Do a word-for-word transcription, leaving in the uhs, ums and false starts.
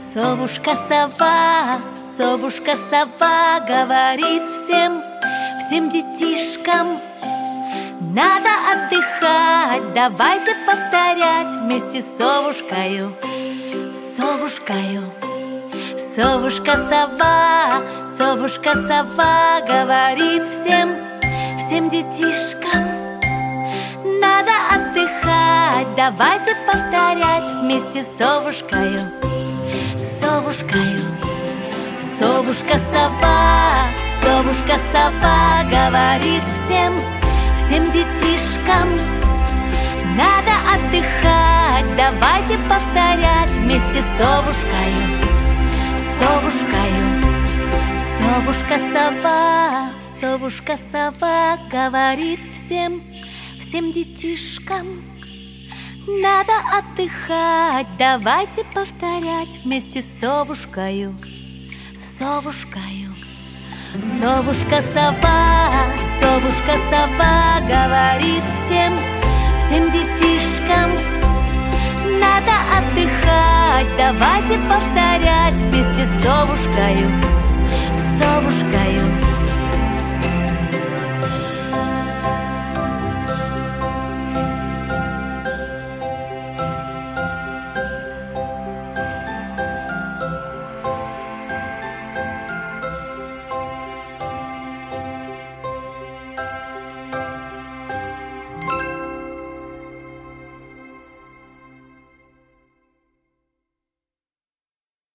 Совушка сова, совушка сова говорит всем, всем детишкам: надо отдыхать, давайте повторять вместе с совушкою, совушкою. Совушка сова, совушка сова говорит всем, всем детишкам: надо отдыхать, давайте повторять вместе с совушкою, совушкою. Совушка сова, совушка сова говорит всем, всем детишкам: надо отдыхать, давайте повторять вместе с совушкою, совушкою. Совушка сова, совушка сова говорит всем, всем детишкам: надо отдыхать, давайте повторять вместе с совушкою, совушкою. Совушка сова, совушка сова говорит всем, всем детишкам: надо отдыхать, давайте повторять вместе с совушкою,